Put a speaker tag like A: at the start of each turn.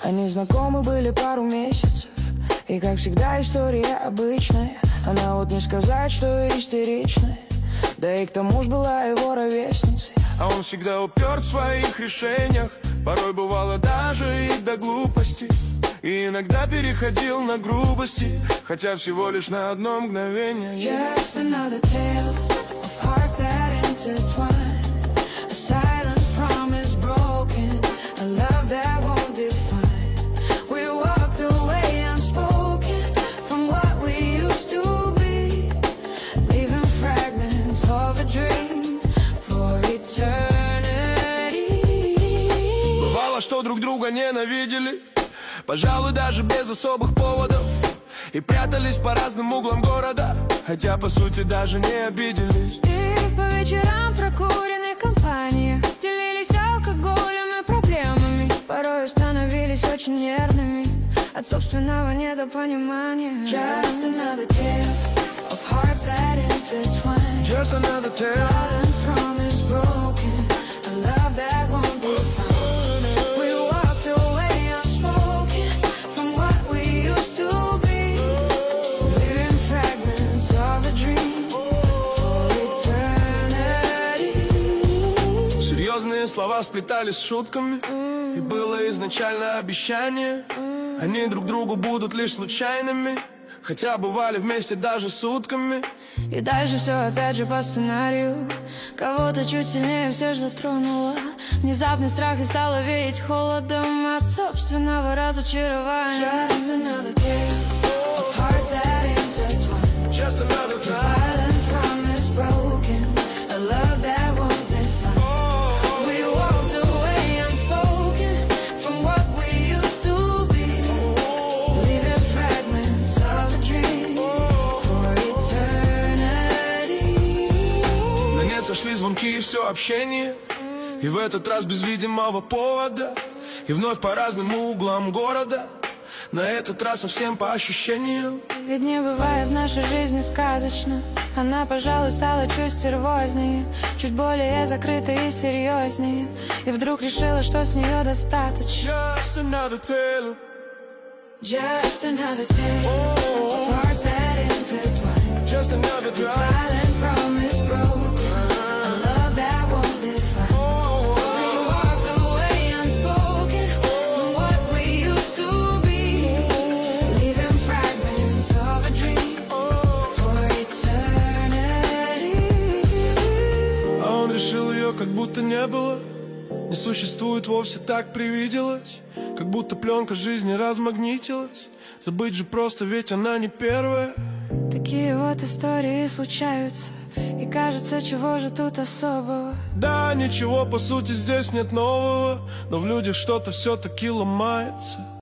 A: Они знакомы были пару месяцев, и, как всегда, история обычная. Она вот не сказать, что истеричная, да и к тому ж была его ровесницей.
B: А он всегда уперт в своих решениях, порой бывало даже и до глупости, и иногда переходил на грубости, хотя всего лишь на одно мгновение.
A: Just another tale of hearts that intertwine, a silent promise broken, a love that won't define. We walked away unspoken from what we used to be, leaving fragments of a dream for eternity.
B: Бывало, что друг друга ненавидели, пожалуй, даже без особых поводов, и прятались по разным углам города, хотя по сути даже не обиделись.
A: И по вечерам в прокуренных компаниях делились алкоголем и проблемами, порой становились очень нервными от собственного недопонимания. Just another tale of hearts that intertwine,
B: Just another tale.
A: silent promise broken, a love that won't define. We walked away unspoken from what we used to be, leaving fragments of a dream for eternity.
B: Серьезные слова сплетались с шутками, и было изначально обещание, они друг другу будут лишь случайными, хотя бывали вместе даже сутками.
A: И дальше все опять же по сценарию, кого-то чуть сильнее все же затронуло. Внезапный страх и стало веять холодом от собственного разочарования. Just another tale of hearts that intertwine,
B: Just another time.
A: silent promise broken, a love that won't define. We walked away unspoken from what we used to be, leaving fragments of a dream for eternity.
B: На нет сошли звонки и все общение, и в этот раз без видимого повода, и вновь по разным углам города, на этот раз совсем по ощущениям.
A: Ведь не бывает в нашей жизни сказочно. Она, пожалуй, стала чуть стервознее, чуть более закрытой и серьезнее, и вдруг решила, что с нее достаточно.
B: Just another tale.
A: Just another tale of hearts that intertwine,
B: Just another time.
A: silent promise broken, a love that won't define. We walked away unspoken from what we used to be, leaving fragments of a dream for eternity.
B: А он решил ее, как будто не было, не существует вовсе, так привиделось, как будто пленка жизни размагнитилась. Забыть же просто, ведь она не первая.
A: Такие вот истории случаются, и кажется, чего же тут особого.
B: Да, ничего по сути здесь нет нового, но в людях что-то все-таки ломается.